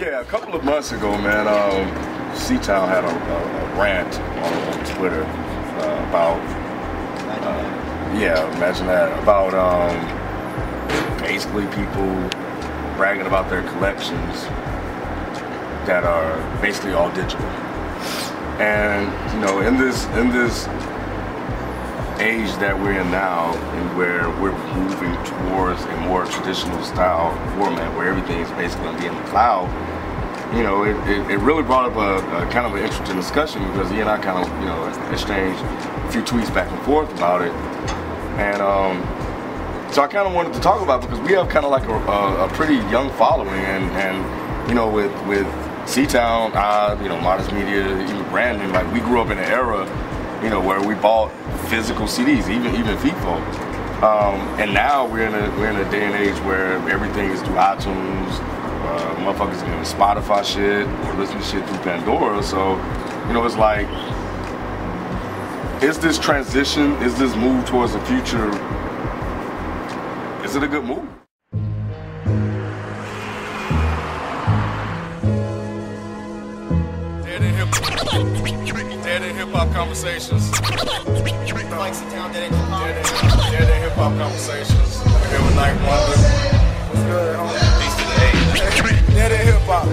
Yeah, a couple of months ago, man, C-Town had a rant on Twitter about, imagine that, about basically people bragging about their collections that are basically all digital. And you know, in this age that we're in now, and where we're moving towards a more traditional style format where everything is basically going to be in the cloud, you know, it really brought up a kind of an interesting discussion, because he and I kind of, you know, exchanged a few tweets back and forth about it. And so I kind of wanted to talk about it, because we have kind of like a pretty young following, and you know, with C-Town, you know, Modest Media, even Brandon, like we grew up in an era, you know, where we bought physical CDs, even FIFO. And now we're in a day and age where everything is through iTunes. Motherfuckers getting Spotify shit or listening to shit through Pandora. So, you know, it's like, is this transition, is this move towards the future, is it a good move? Dead in hip-hop conversations. Like C-Town, Dead in hip-hop conversations. Here with Night Wonder. What's good, homie? Peace to the age. Dead in hip-hop.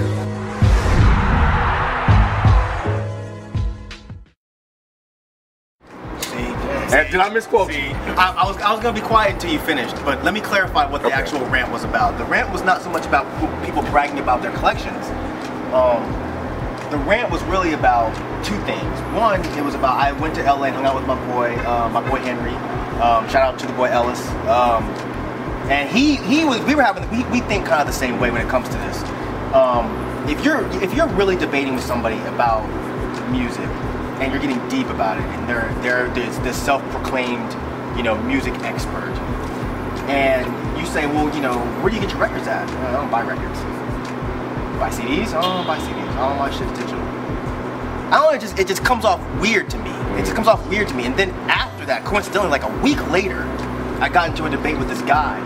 Did I misquote you? I was gonna be quiet until you finished, but let me clarify what the actual rant was about. The rant was not so much about people bragging about their collections. The rant was really about two things. One, it was about, I went to LA and hung out with my boy Henry. Shout out to the boy Ellis. And we think kind of the same way when it comes to this. If you're really debating with somebody about music, and you're getting deep about it, and they're this self-proclaimed, you know, music expert, and you say, well, you know, where do you get your records at? I don't buy records. Buy CDs? I don't buy CDs. All my shit's digital. I don't know, it just comes off weird to me. It just comes off weird to me. And then after that, coincidentally, like a week later, I got into a debate with this guy.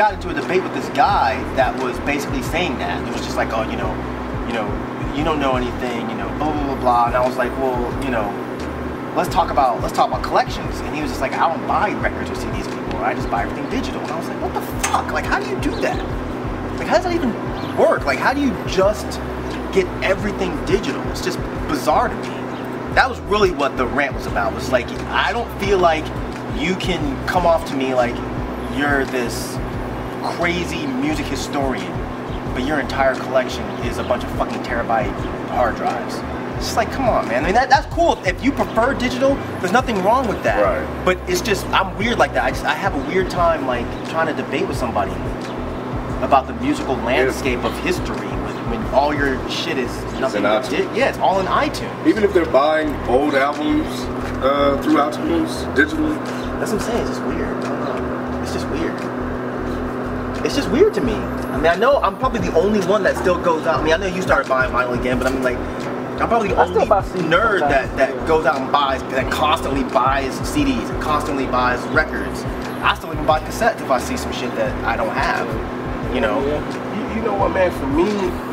That was basically saying that. It was just like, oh, you know, you don't know anything, you know, blah blah blah blah. And I was like, well, you know, let's talk about collections. And he was just like, I don't buy records or CDs anymore. I just buy everything digital. And I was like, what the fuck? Like, how do you do that? Like, how does that even work? Like, how do you just get everything digital? It's just bizarre to me. That was really what the rant was about. Was like, I don't feel like you can come off to me like you're this crazy music historian, but your entire collection is a bunch of fucking terabyte hard drives. It's just like, come on, man. I mean, that's cool. If you prefer digital, there's nothing wrong with that. Right. But it's just, I'm weird like that. I have a weird time like trying to debate with somebody about the musical landscape of history when all your shit is nothing but it's all in iTunes. Even if they're buying old albums through iTunes digitally. That's what I'm saying. It's just weird. I don't know. It's just weird. It's just weird to me. I mean, I know I'm probably the only one that still goes out. I mean, I know you started buying vinyl again, but I mean, like, I'm probably the only nerd that goes out and that constantly buys CDs and constantly buys records. I still even buy cassettes if I see some shit that I don't have. You know. You know what, man? For me,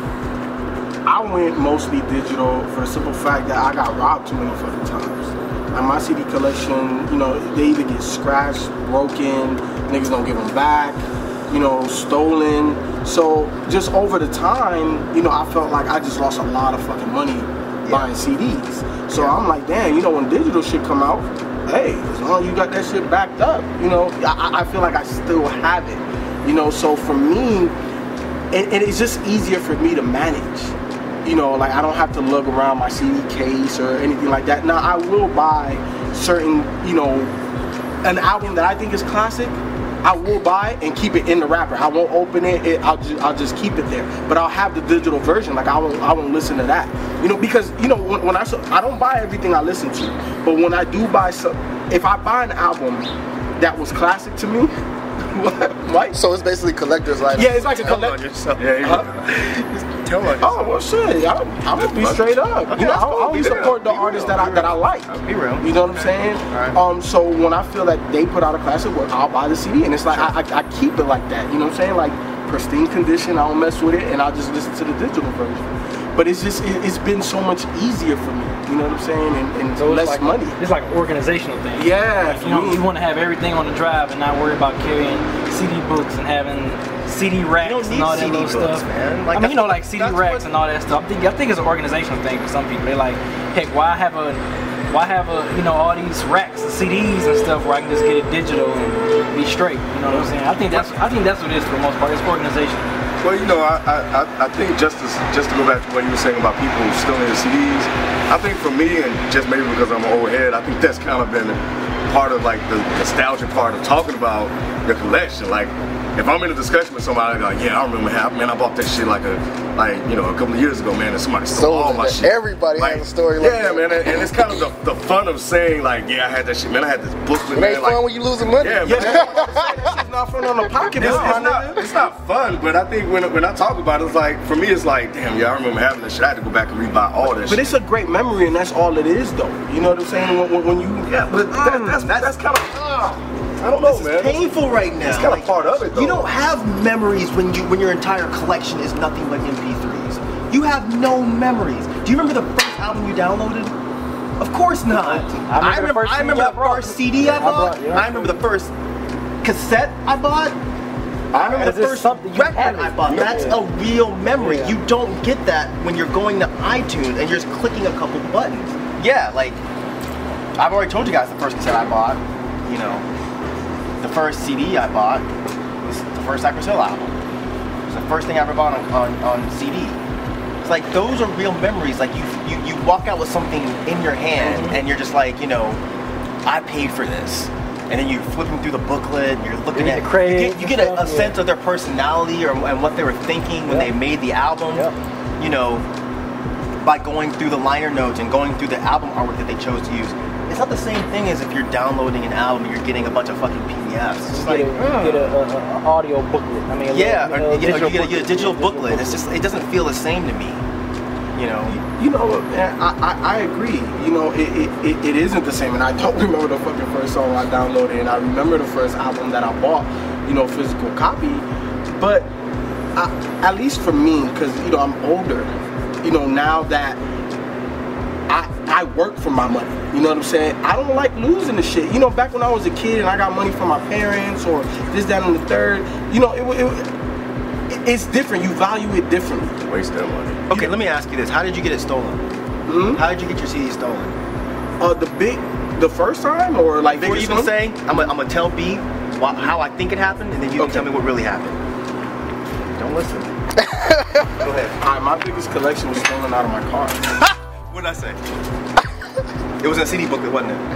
I went mostly digital for the simple fact that I got robbed too many fucking times. Like, my CD collection, you know, they either get scratched, broken, niggas don't give them back, you know, stolen. So just over the time, you know, I felt like I just lost a lot of fucking money buying CDs. So I'm like, damn, you know, when digital shit come out, hey, as long as you got that shit backed up, you know, I feel like I still have it. You know, so for me, and it's just easier for me to manage. You know, like, I don't have to lug around my CD case or anything like that. Now, I will buy certain, you know, an album that I think is classic, I will buy and keep it in the wrapper. I won't open it. I'll just keep it there. But I'll have the digital version. Like, I won't listen to that. You know, because, you know, when I don't buy everything I listen to, but when I do buy some, if I buy an album that was classic to me, what? So it's basically collector's item. Yeah, it's like a collector. Tell on yourself. Oh, well, shit. I'm gonna be straight up. Okay, you know, that's cool. I only support the artists that I like. Be real. You know what I'm saying? Right. So when I feel that they put out a classic work, I'll buy the CD, and it's like I keep it like that. You know what I'm saying? Like, pristine condition. I don't mess with it, and I'll just listen to the digital version. But it's been so much easier for me. You know what I'm saying? And So less like, money. It's like an organizational thing. Yeah, Like, you want to have everything on the drive and not worry about carrying CD books and having CD racks You don't need and all that CD little books, stuff. man. Like, I mean, you know, like that's CD what- racks and all that stuff. I think it's an organizational thing for some people. They're like, heck, why have a all these racks of CDs and stuff where I can just get it digital and be straight. You know what I'm saying? I think that's what it is for the most part. It's organization. Well, you know, I think just to go back to what you were saying about people stealing the CDs, I think for me, and just maybe because I'm an old head, I think that's kind of been part of like the nostalgia part of talking about your collection. Like, if I'm in a discussion with somebody, like, yeah, I remember man, I bought that shit like a couple of years ago, man, and somebody stole all my shit. Everybody has a story like that. Yeah, man, and it's kind of the fun of saying like, yeah, I had that shit, man. I had this booklet, It man. ain't Like, fun when you losing money. yeah, Yeah, man. it's not fun on the pocketbook, my nigga. It's not fun, but I think when I talk about it, it's like, for me, it's like, damn, yeah, I remember having that shit. I had to go back and rebuy all that But shit. it's a great memory, and that's all it is, though. You know what I'm saying? When you But that's kind of, I don't know, This man. is painful right now. It's kind of part of it, though. You don't have memories when your entire collection is nothing but MP3s. You have no memories. Do you remember the first album you downloaded? Of course not. I remember the first CD I bought. the first CD I bought. Yeah. I remember the first cassette I bought. I remember Is the this first something you record had? I bought. That's a real memory. Yeah. You don't get that when you're going to iTunes and you're just clicking a couple buttons. Yeah, like I've already told you guys the first cassette I bought. You know, the first CD I bought was the first Cypress Hill album. It was the first thing I ever bought on CD. It's like those are real memories. Like you walk out with something in your hand and you're just like, you know, I paid for this. And then you're flipping through the booklet, and you're looking at the credits you get and a stuff, sense of their personality and what they were thinking when they made the album. You know, by going through the liner notes and going through the album artwork that they chose to use. It's not the same thing as if you're downloading an album and you're getting a bunch of fucking PDFs. It's just like, You get an audio booklet. I mean, you get a digital booklet. It's just, it doesn't feel the same to me. You know. You know, man, I agree. You know, it isn't the same, and I don't remember the fucking first song I downloaded, and I remember the first album that I bought, you know, physical copy. But at least for me, because you know I'm older, you know, now that I work for my money, you know what I'm saying? I don't like losing the shit. You know, back when I was a kid and I got money from my parents or this, that, and the third, you know, it's different. You value it differently. Waste that money. Okay, let me ask you this: how did you get it stolen? How did you get your CD stolen? The first time, or like Before you biggest even one? say, I'm gonna tell B how I think it happened, and then you can tell me what really happened. Don't listen. Go ahead. Alright, my biggest collection was stolen out of my car. What did I say? It was a CD booklet, wasn't it?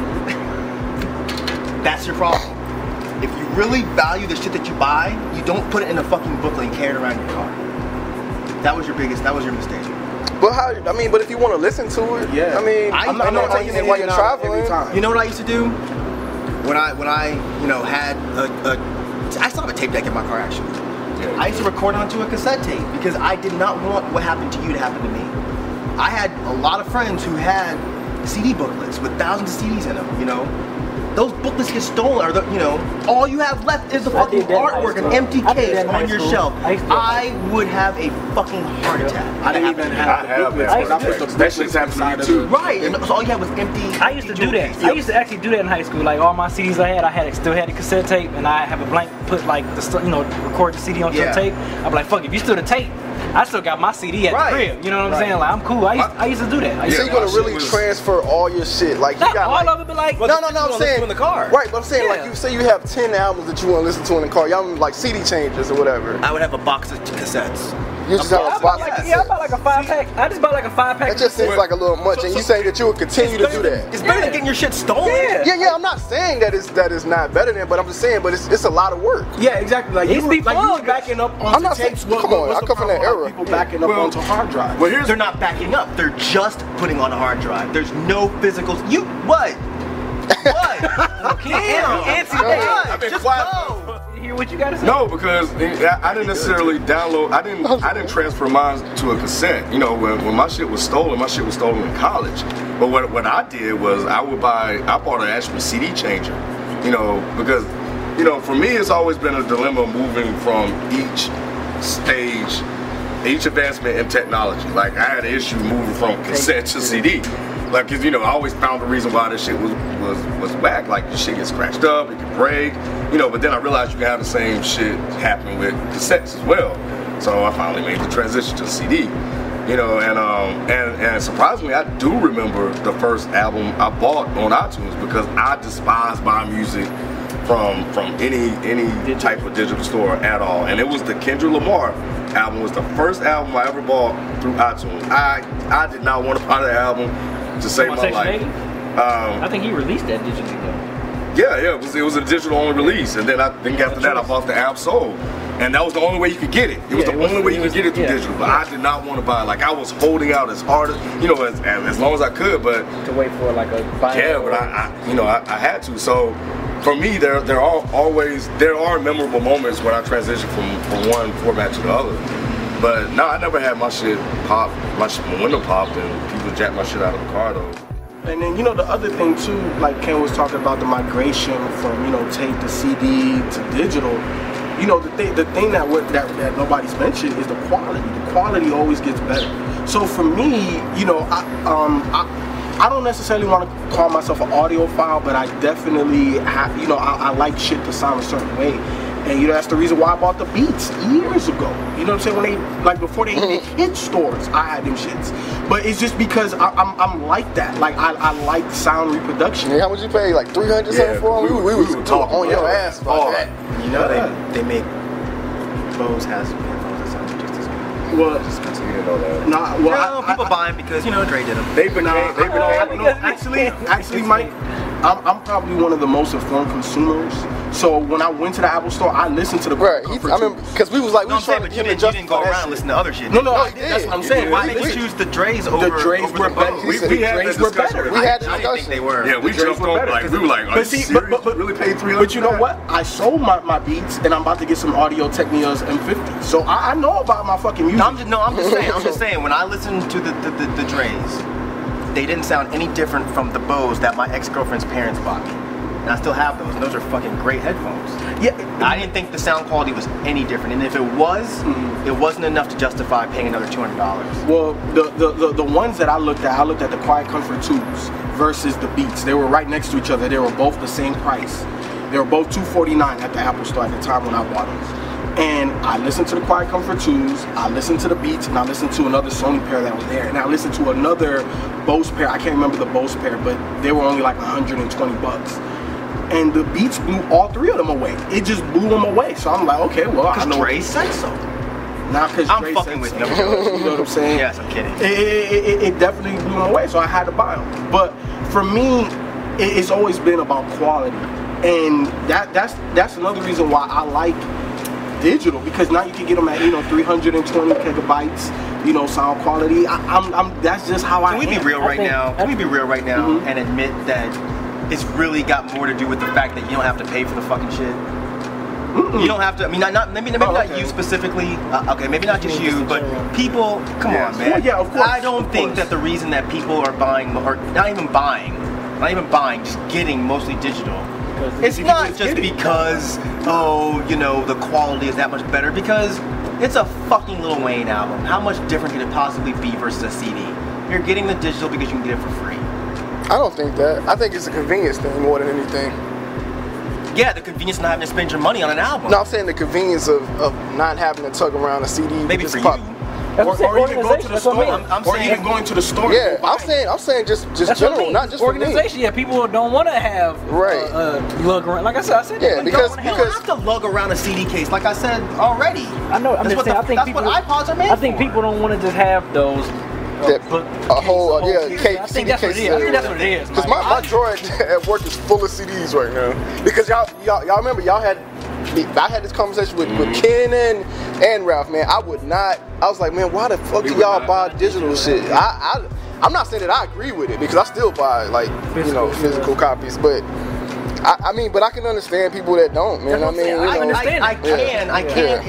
That's your problem. If you really value the shit that you buy, you don't put it in a fucking booklet and carry it around your car. That was your mistake. But if you want to listen to it, Yeah. I mean, I'm not taking it while you're every traveling. time. You know what I used to do? When I you know, had I still have a tape deck in my car actually. Yeah. I used to record onto a cassette tape because I did not want what happened to you to happen to me. I had a lot of friends who had CD booklets with thousands of CDs in them, you know. Those booklets get stolen, or you know, all you have left is the I fucking did that in high artwork, an school. empty I did case that in high on your school. shelf. I used to do that. I would have a fucking heart attack. I didn't even I have have the that. booklets. That shit's happened to me too. Right, and so all you had was empty. I used to do that. I used to actually do that in high school. Like all my CDs I still had a cassette tape, and I have a blank, put like record the CD onto the tape. I'm like, fuck, if you still the tape, I still got my CD at the crib. You know what I'm saying? Like I'm cool. I used to do that. So you're gonna really transfer all your shit, like you Not got all like, of it, but like no, I'm saying in the car. Right, but I'm saying Yeah. like you say you have 10 albums that you want to listen to in the car. Y'all like CD changes or whatever. I would have a box of cassettes. You just I have a bought box. like, I bought like a 5-pack. I just bought like a 5-pack. That just seems like a little much, and you say that you would continue to do that. It's better than getting your shit stolen. Yeah. I'm not saying that is not better than, but I'm just saying, but it's a lot of work. Yeah, exactly. Like It's you were fun. backing up onto I'm not tapes. saying- come on, what's I the come from that problem era. with people backing up Well- onto hard drives. Well, here's They're not backing up. They're just putting on a hard drive. There's no physicals. You what? What? Damn. Antsy Go ahead. What? I've been Just quiet. go. Hear what you gotta say? No, because I didn't necessarily download. I didn't transfer mine to a cassette. You know, when my shit was stolen in college. But what I did was I bought an actual CD changer. You know, because you know, for me, it's always been a dilemma moving from each stage, each advancement in technology. Like, I had an issue moving from cassette to CD. Like, cause, you know, I always found the reason why this shit was whack. Like, the shit gets scratched up, it can break, you know, but then I realized you can have the same shit happen with cassettes as well. So I finally made the transition to CD. You know, and surprisingly, I do remember the first album I bought on iTunes, because I despise buying music from any type of digital store at all. And it was the Kendrick Lamar album. It was the first album I ever bought through iTunes. I did not want to buy the album to save my life. I think he released that digitally though. Yeah, it was a digital only release, and then after that I bought the Ab-Soul. And that was the only way you could get it. It was the only way you could get it through digital. But I did not want to buy it. Like, I was holding out as hard as, you know, as long as I could. But to wait for like a buy. Yeah, but I had to. So for me, there are memorable moments when I transition from one format to the other. But no, I never had my shit pop, my window popped, and people jacked my shit out of the car though. And then, you know, the other thing too, like Ken was talking about the migration from, you know, tape to CD to digital. You know, the thing that nobody's mentioned is the quality. The quality always gets better. So for me, you know, I don't necessarily want to call myself an audiophile, but I definitely have, you know, I like shit to sound a certain way. And, you know, that's the reason why I bought the Beats years ago. You know what I'm saying? When they, like, before they hit stores, I had them shits. But it's just because I'm like that. Like, I like sound reproduction. Yeah, how much you pay? Like 300 something for them? We was talking on your ass about that. You know, they make Bose has headphones that sound just as good. Well, just because you know that. Nah, well, people buy them because, you know, Dre did them. Actually, Mike, I'm probably one of the most informed consumers. So when I went to the Apple store, I listened to the right. I mean, because we was like, we was trying to get you didn't go around listening to other shit. No, that's what I'm saying. Why did you choose the Dre's over the Dre's were better? We had that discussion. We had the discussion. I didn't think they were. Yeah, we jumped on like we were like, are you serious? But really paid $300? But you know what? I sold my Beats, and I'm about to get some Audio Technias M50. So I know about my fucking music. I'm just saying. When I listened to the Dre's, they didn't sound any different from the Bose that my ex-girlfriend's parents bought me. And I still have those, and those are fucking great headphones. Yeah, I didn't think the sound quality was any different, and if it was, it wasn't enough to justify paying another $200. Well, the ones that I looked at the Quiet Comfort 2s versus the Beats. They were right next to each other. They were both the same price. They were both $249 at the Apple store at the time when I bought them. And I listened to the Quiet Comfort 2s, I listened to the Beats, and I listened to another Sony pair that was there, and I listened to another Bose pair. I can't remember the Bose pair, but they were only like $120. And the Beats blew all three of them away. It just blew them away. So I'm like, okay, well, I know. Dre said so. Not because I'm fucking with you. You know what I'm saying? Yes, I'm kidding. It definitely blew them away, so I had to buy them. But for me, it's always been about quality, and that's another reason why I like digital, because now you can get them at 320 gigabytes, sound quality. That's just how I am. Can we be real right now? Can we be real right now and admit that it's really got more to do with the fact that you don't have to pay for the fucking shit? You don't have to. I mean, maybe not you specifically. Okay, maybe not just you, but people. Come on, man. Well, yeah, of course. I don't think that the reason that people are buying, or not even buying, just getting mostly digital. It's not just because the quality is that much better, because it's a fucking Lil Wayne album. How much different could it possibly be versus a CD? You're getting the digital because you can get it for free. I don't think that. I think it's a convenience thing more than anything. Yeah, the convenience of not having to spend your money on an album. No, I'm saying the convenience of not having to tug around a CD. Maybe for pop. you. Or even go to the store. Or even going to the store. Yeah, I'm saying just general, not just organization. Yeah, people don't want to have lug around. Like I said, yeah, because you don't have to lug around a CD case. Like I said already. I know. I think what iPods are made for. I think people don't want to just have those. A whole case. I think that's what it is. I think that's what it is. Because my drawer at work is full of CDs right now. Because y'all remember I had this conversation with Ken and Ralph, man. I was like, man, why the fuck do y'all buy digital shit? I'm not saying that I agree with it, because I still buy physical copies, but but I can understand people that don't, man. I can.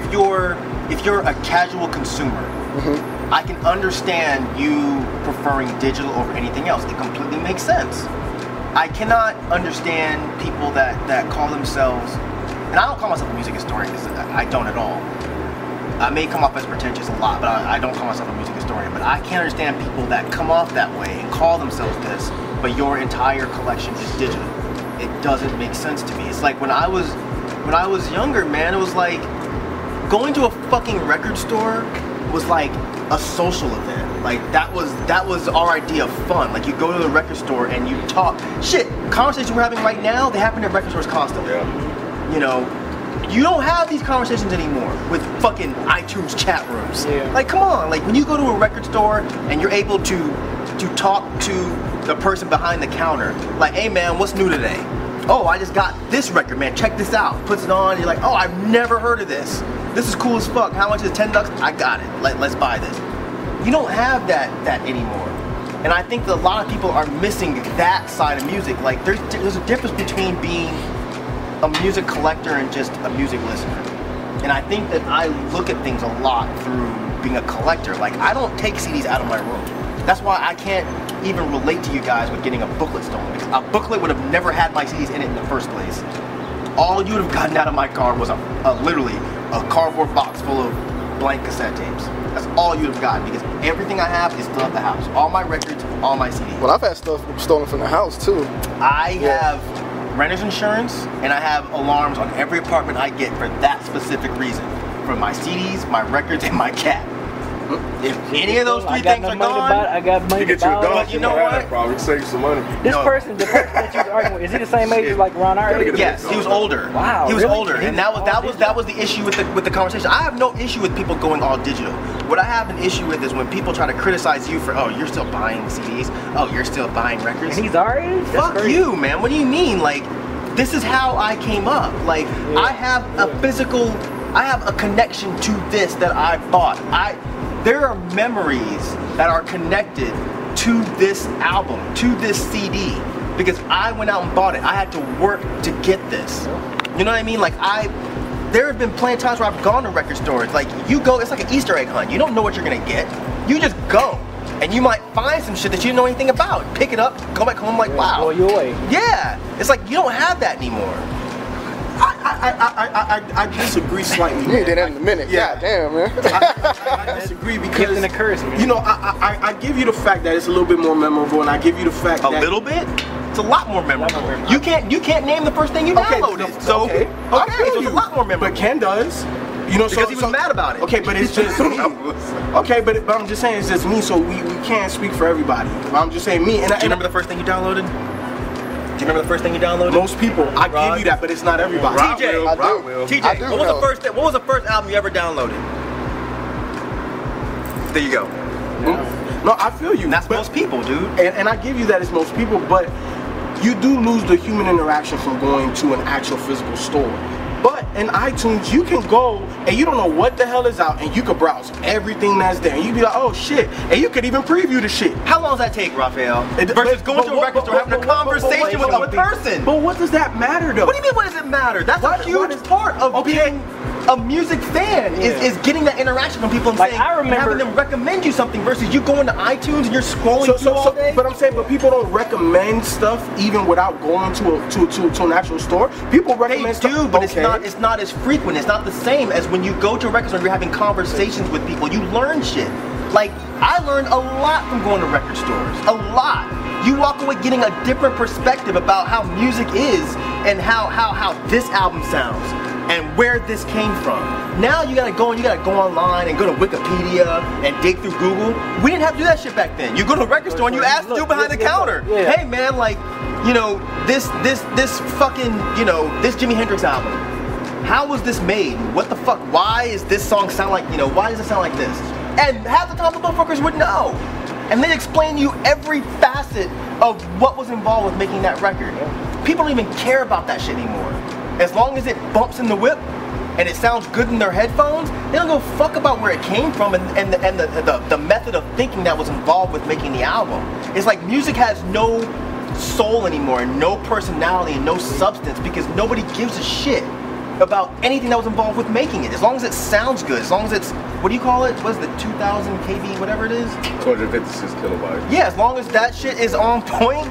If you're a casual consumer, I can understand you preferring digital over anything else. It completely makes sense. I cannot understand people that call themselves, and I don't call myself a music historian because I don't at all. I may come off as pretentious a lot, but I don't call myself a music historian. But I can't understand people that come off that way and call themselves this, but your entire collection is digital. It doesn't make sense to me. It's like when I was younger, man, it was like going to a fucking record store was like a social event. Like that was our idea of fun. Like you go to the record store and you talk. Shit, conversations we're having right now, they happen at record stores constantly. Yeah. You know, you don't have these conversations anymore with fucking iTunes chat rooms. Yeah. Like come on, like when you go to a record store and you're able to talk to the person behind the counter, like, hey man, what's new today? Oh, I just got this record, man, check this out. Puts it on, you're like, oh, I've never heard of this. This is cool as fuck. How much is $10? I got it. Let's buy this. You don't have that anymore. And I think that a lot of people are missing that side of music. Like there's a difference between being a music collector and just a music listener. And I think that I look at things a lot through being a collector. Like I don't take CDs out of my room. That's why I can't even relate to you guys with getting a booklet stolen. Because a booklet would have never had my CDs in it in the first place. All you would have gotten out of my car was literally a cardboard box full of blank cassette tapes. That's all you would have gotten because everything I have is still at the house. All my records, all my CDs. Well, I've had stuff stolen from the house too. I have renter's insurance and I have alarms on every apartment I get for that specific reason. For my CDs, my records, and my cat. If any of those three things are gone, I got money You get to you a buy. dog, But you know what? Probably save you some money. This No. person, the person that you was arguing with, is he the same age as like around our Gotta age? get yes, he was older. Wow, he was really? older, and that was the issue with the conversation. I have no issue with people going all digital. What I have an issue with is when people try to criticize you for, oh, you're still buying CDs, oh, you're still buying records. And he's our age? That's Fuck crazy. you, man. What do you mean? Like, this is how I came up. Like, I have I have a connection to this that I bought. There are memories that are connected to this album, to this CD, because I went out and bought it. I had to work to get this. You know what I mean? Like there have been plenty of times where I've gone to record stores. Like you go, it's like an Easter egg hunt. You don't know what you're gonna get. You just go, and you might find some shit that you didn't know anything about. Pick it up, go back home, like wow. Blow you away. Yeah, it's like you don't have that anymore. I disagree slightly. You need that in a minute. Yeah. God damn, man. I disagree Gift because and a curse, man. you know I give you the fact that it's a little bit more memorable, and I give you the fact A that little bit? It's a lot more memorable. Lot more memorable. You can't name the first thing you downloaded. So okay, so it's a lot more memorable. But Ken does. You know, Because he was mad about it. Okay, but it's just me. Okay, but I'm just saying it's just me, so we can't speak for everybody. But I'm just saying me. And Do you remember the first thing you downloaded? Do you remember the first thing you downloaded? most people, I give Rod. you that, but it's not everybody. Rod. TJ. I do. Rock will. I TJ, do what was know. what was the first album you ever downloaded? There you go. No, I feel you. And that's but- most people, dude. And I give you that it's most people, but you do lose the human interaction from going to an actual physical store. But in iTunes, you can go and you don't know what the hell is out, and you can browse everything that's there. And you be like, oh shit, and you could even preview the shit. How long does that take, Raphael? It- Versus but- going but to a what- record store having a but wait, conversation with but a person. But what does that matter though? What do you mean, what does it matter? That's What- a huge what is- part of okay. being a music fan is getting that interaction from people and Like, saying, I remember- and having them recommend you something versus you going to iTunes and you're scrolling through all day. But I'm saying, but people don't recommend stuff even without going to an actual store. People They recommend stuff. do, but okay. it's not as frequent. It's not the same as when you go to a record store, you're having conversations with people. You learn shit. Like, I learned a lot from going to record stores. A lot. You walk away getting a different perspective about how music is and how this album sounds and where this came from. Now you gotta go online and go to Wikipedia and dig through Google. We didn't have to do that shit back then. You go to a record store and you ask the dude behind the counter, Yeah. hey man, like, you know, this fucking, you know, this Jimi Hendrix album. How was this made? What the fuck? Why is this song sound like, you know, why does it sound like this? And half the time the motherfuckers would know. And they explain to you every facet of what was involved with making that record. People don't even care about that shit anymore. As long as it bumps in the whip and it sounds good in their headphones, they don't go fuck about where it came from and the method of thinking that was involved with making the album. It's like music has no soul anymore, and no personality and no substance because nobody gives a shit about anything that was involved with making it. As long as it sounds good, as long as it's, what do you call it? What is it, 2000 KB, whatever it is? 256 kilobytes. Yeah, as long as that shit is on point,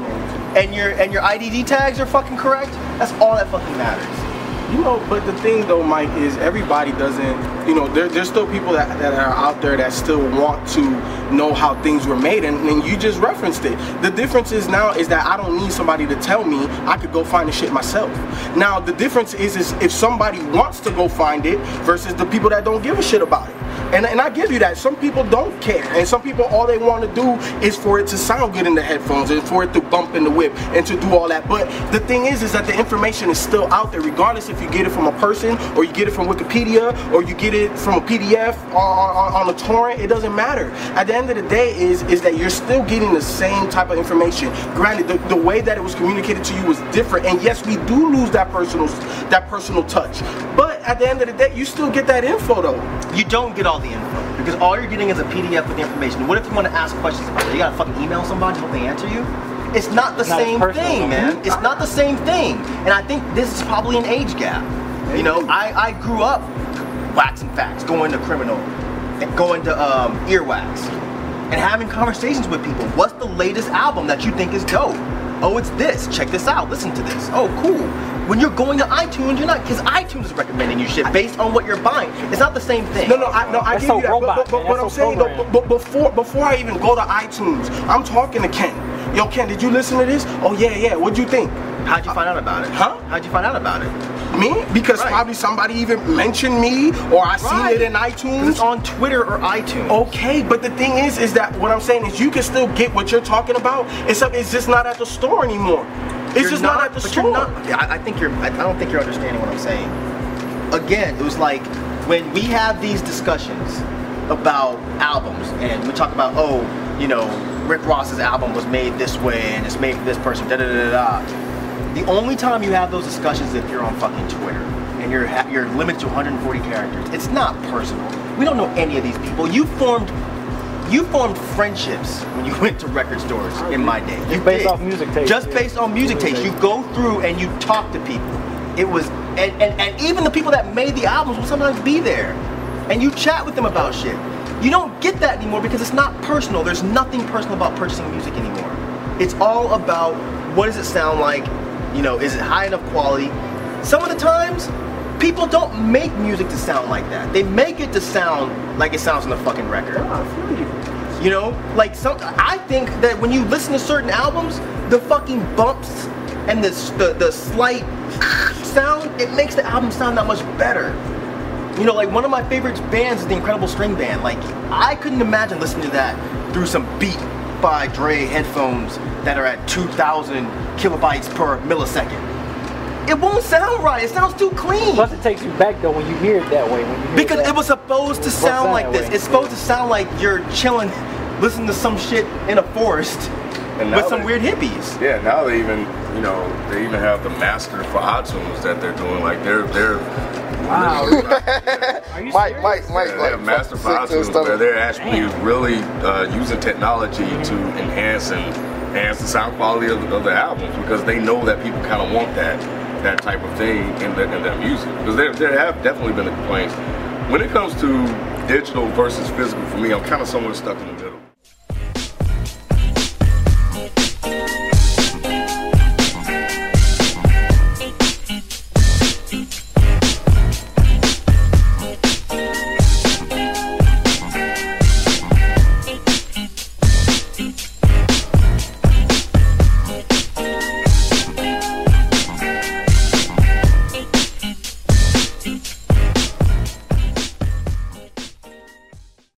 and your IDD tags are fucking correct, that's all that fucking matters. You know, but the thing though, Mike, is everybody doesn't, you know, there's still people that are out there that still want to know how things were made, and you just referenced it. The difference is now is that I don't need somebody to tell me. I could go find the shit myself. Now, the difference is if somebody wants to go find it versus the people that don't give a shit about it. And I give you that. Some people don't care, and some people, all they want to do is for it to sound good in the headphones and for it to bump in the whip and to do all that. But the thing is that the information is still out there, regardless if you get it from a person or you get it from Wikipedia or you get it from a PDF on a torrent. It doesn't matter. At the end of the day is that you're still getting the same type of information. Granted, the way that it was communicated to you was different, and yes, we do lose that personal touch. But at the end of the day, you still get that info though. You don't get all the info because all you're getting is a PDF with the information. What if you want to ask questions about it? You gotta fucking email somebody, hope they answer you. It's not the same thing, man. It's not the same thing. And I think this is probably an age gap. You know, I grew up waxing facts, going to Criminal, going to Earwax, and having conversations with people. What's the latest album that you think is dope? Oh, it's this. Check this out. Listen to this. Oh, cool. When you're going to iTunes, you're not, because iTunes is recommending you shit based on what you're buying. It's not the same thing. No, I give you that. But I'm saying though, before I even go to iTunes, I'm talking to Ken. Yo, Ken, did you listen to this? Oh yeah. What'd you think? How'd you find out about it? Huh? How'd you find out about it? Me? Because probably somebody even mentioned me, or I seen it in iTunes. It's on Twitter or iTunes. Okay, but the thing is that what I'm saying is you can still get what you're talking about. It's just not at the store anymore. It's just not at the store. I don't think you're understanding what I'm saying. Again, it was like when we have these discussions about albums and we talk about, oh, you know, Rick Ross's album was made this way and it's made for this person, da da da da. The only time you have those discussions is if you're on fucking Twitter and you're limited to 140 characters. It's not personal. We don't know any of these people. You formed friendships when you went to record stores in my day. Just based off music taste. Just based on music taste. You go through and you talk to people. It was, and even the people that made the albums will sometimes be there. And you chat with them about shit. You don't get that anymore because it's not personal. There's nothing personal about purchasing music anymore. It's all about what does it sound like? You know, is it high enough quality? Some of the times, people don't make music to sound like that. They make it to sound like it sounds on the fucking record. You know, like I think that when you listen to certain albums, the fucking bumps and the slight sound, it makes the album sound that much better. You know, like one of my favorite bands is the Incredible String Band. Like, I couldn't imagine listening to that through some Beat by Dre headphones that are at 2,000 kilobytes per millisecond. It won't sound right. It sounds too clean. Plus, it takes you back though when you hear it that way. Because it was supposed to sound like this. It's supposed to sound like you're chilling, listening to some shit in a forest with some weird hippies. Yeah, now they even, you know, they even have the master for iTunes that they're doing. Like they're wow. Are you Mike, they have master for iTunes where they're actually really using technology to enhance the sound quality of the albums because they know that people kind of want that type of thing in their music. Because there have definitely been complaints. When it comes to digital versus physical, for me, I'm kind of somewhere stuck in the middle.